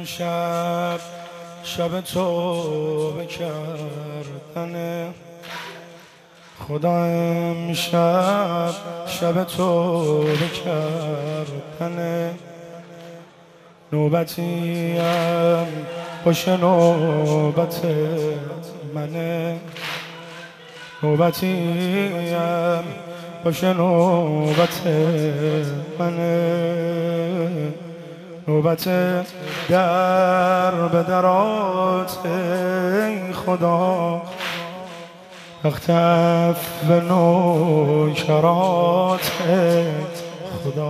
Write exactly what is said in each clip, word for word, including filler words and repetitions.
امشب شب توبه کردن خدا، امشب شب توبه کردن نوبتیم باشه نوبت منه، نوبتیم باشه نوبت منه، نوبت در به درات ای خدا، اختف به نوکرات خدا،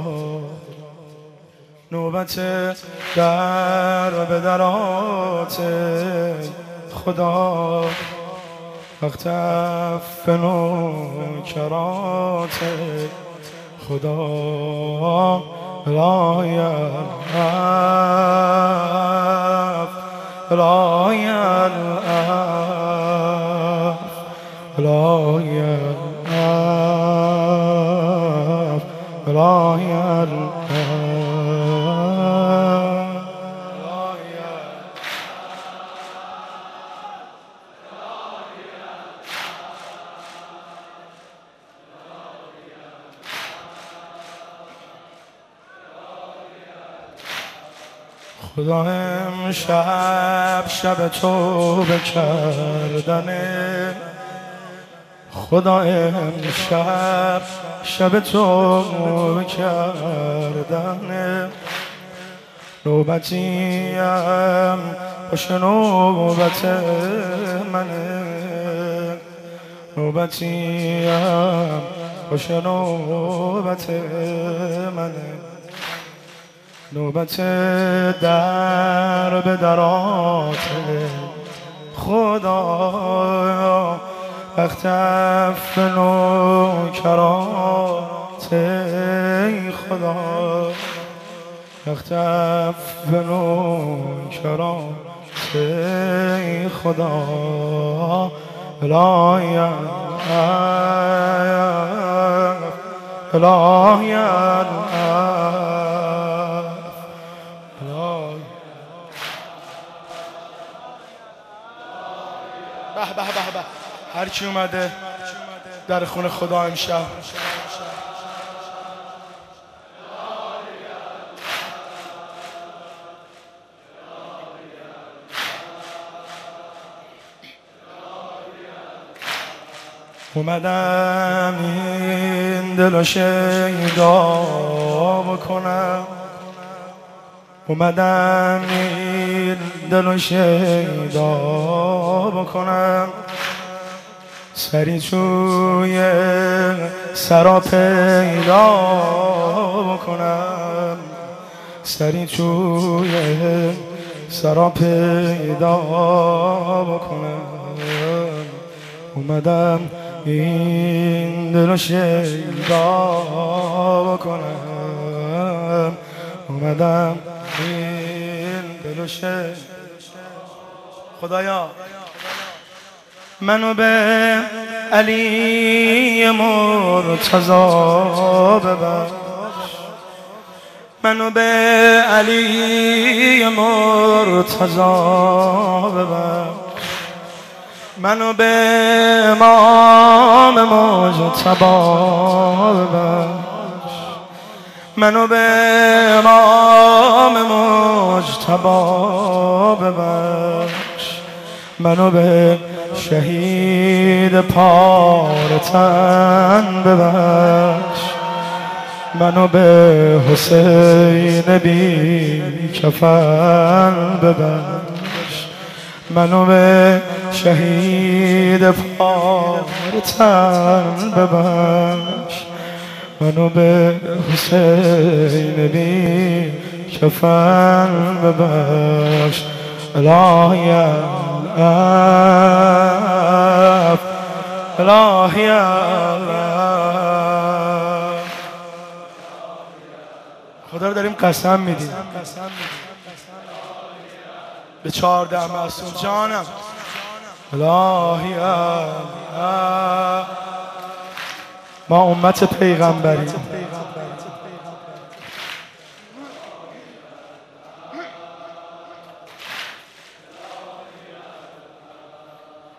نوبت در به درات خدا، اختف به نوکرات خدا، لا یلعف لا یلعف لا یلعف لا یلعف. خدا امشب شب توبه کردنه، خدا امشب شب توبه کردنه، نوبتیم باشه نوبت منه، نوبتیم باشه نوبت منه، نوبت در به درات خدا، اختف به نوکرات خدا، اختف به نوکرات خدا، لا یلعف لا یلعف. به به به به، هر کی اومده در خونه خدا امشب اومدم این دل و شیدا بکنم، اومدم این دل و شیدا بکنم، سری توی سرا پیدا بکنم، سری توی سرا پیدا بکنم، اومدم این دل و شیدا بکنم، اومدم این دل و شیدا. خدایا منو به علی مرتضی ببخش، منو به علی مرتضی ببخش، منو به امام مجتبی ببخش، منو به امام مجتبی ببخش، منو به شهید پارتن ببخش، منو به حسین بی کفن ببخش، منو به شهید پارتن ببخش، منو به حسین بی کفن ببخش، لا یلعف لا یلعف. خدا رو داریم قسم میدیم به چهارده معصوم جانم، لا یلعف. ما امت پیغمبریم،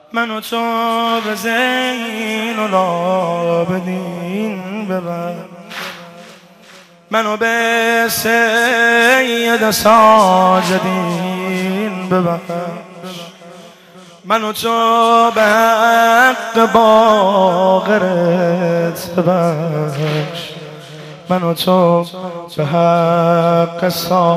من و تو به زین العابدین ببر، منو به سید ساجدین ببر، من و تو به حق باقرت ببخش، من و تو به حق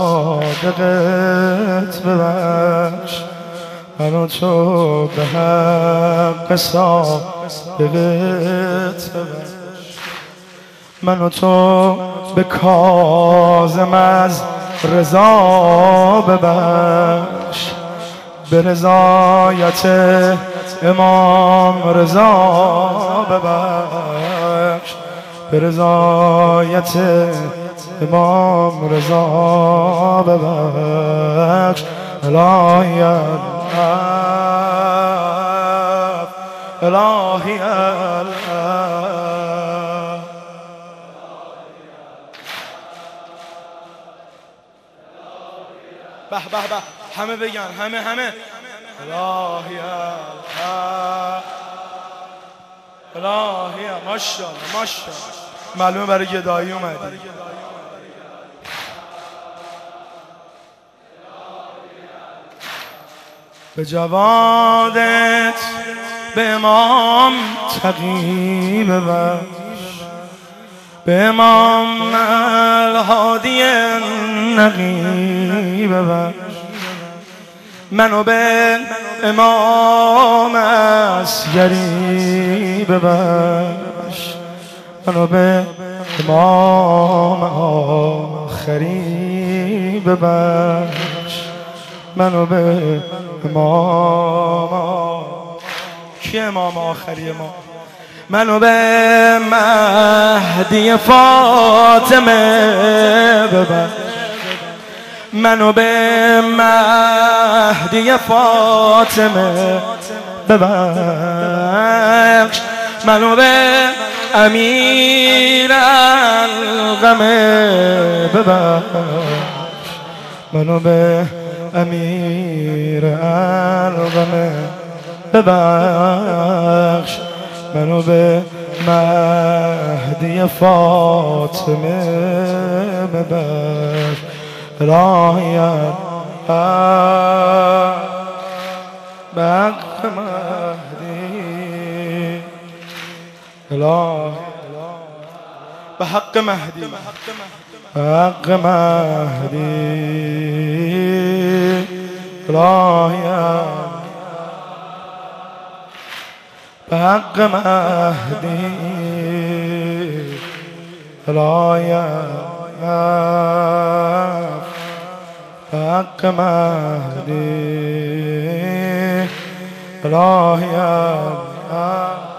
صادقت ببخش، من و تو به حق صادقت ببخش، من و تو به کاظم از رضا ببخش، به رضایت امام رضا ببخش، به رضایت امام رضا ببخش. الهی العفو، الهی العفو. به به به، همه بگن، همه همه الهی العفو، الهی العفو. ماشاءالله ماشاءالله، معلومه برای گدایی اومدی. به جوادت به امام تقی ببخش، به امام الهادی نقی ببخش، منو به امام اصغری ببخش، منو به امام آخری ببخش، منو به امام کی امام آخری ما؟ منو به مهدی فاطمه ببخش، منو به مهدی فاطمه ببخش، منو به امیر الغم ببخش، منو به امیر الغم ببخش، منو به مهدی فاطمه ببخش. الهی به حق مهدی، الهی به حق مهدی، به حق مهدی، الهی به حق مهدی، الهی به حق مهدی، الهی